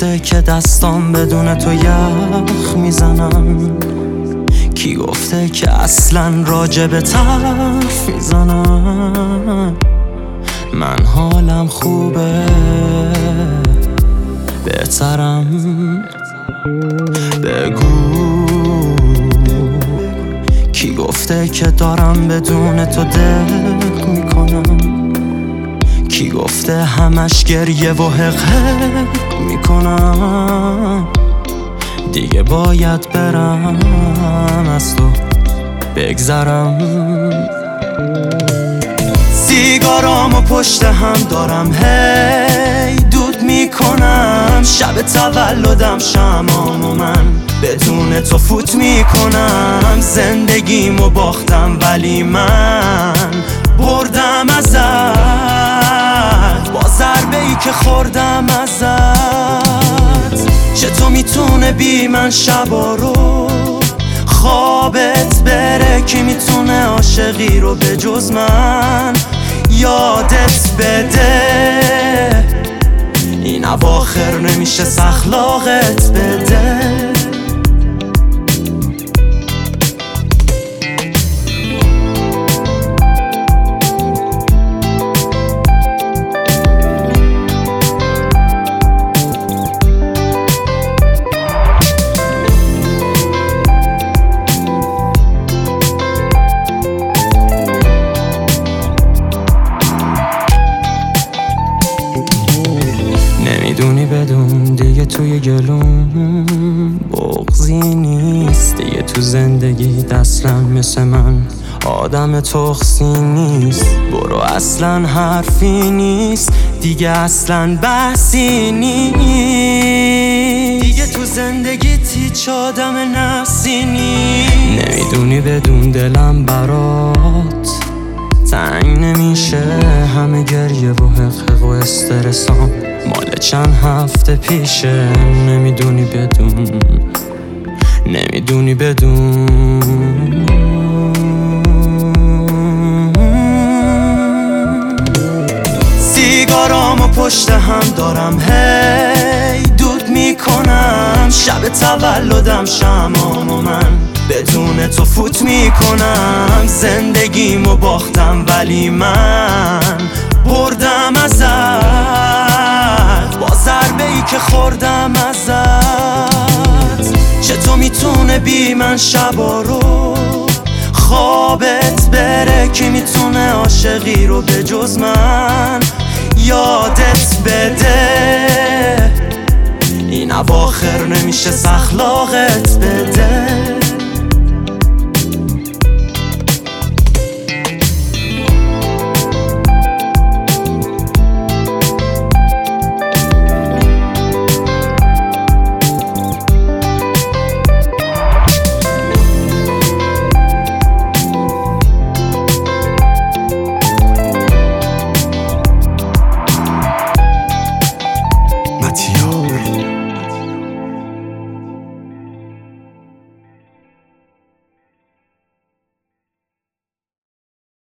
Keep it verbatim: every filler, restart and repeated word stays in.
گفته که دستام بدون تو یخ میزنم؟ کی گفته که اصلا راجب طرف میزنم؟ من حالم خوبه بهترم، بگو کی گفته که دارم بدون تو دق میکنم؟ کی گفته همش گریه و حق حق میکنم؟ دیگه باید برم از تو بگذرم. سیگارامو پشت هم دارم هی دود میکنم، شب تولدم شمامو من بدون تو فوت میکنم. زندگیمو باختم ولی من بردم ازت، با ضربه ای که خوردم ازت. چطور میتونه بی من شبا رو خوابت بره؟ کی میتونه عاشقی رو به جز من یادت بده؟ این اواخر نمیشه سخلاقت بده. نمیدونی بدون دیگه توی گلوم بغضی نیست، دیگه تو زندگی اصلا مثل من آدم تخصی نیست. برو اصلا حرفی نیست دیگه، اصلا بحثی نیست دیگه تو زندگی تیچ آدم نفسی نیست. نمیدونی بدون دلم برات تنگ نمیشه، همه گریه و حقق و استرسام مال چند هفته پیشه. نمیدونی بدون، نمیدونی بدون سیگارامو پشت هم دارم هی دود میکنم، شب تولدم شمامو من بدون تو فوت میکنم. زندگیمو باختم ولی من بردم ازت، با ضربه ای که خوردم ازت. چطور میتونه بی من شبا رو خوابت بره؟ کی میتونه عاشقی رو به جز من یادت بده؟ این اواخر نمیشه سخلاقت بده.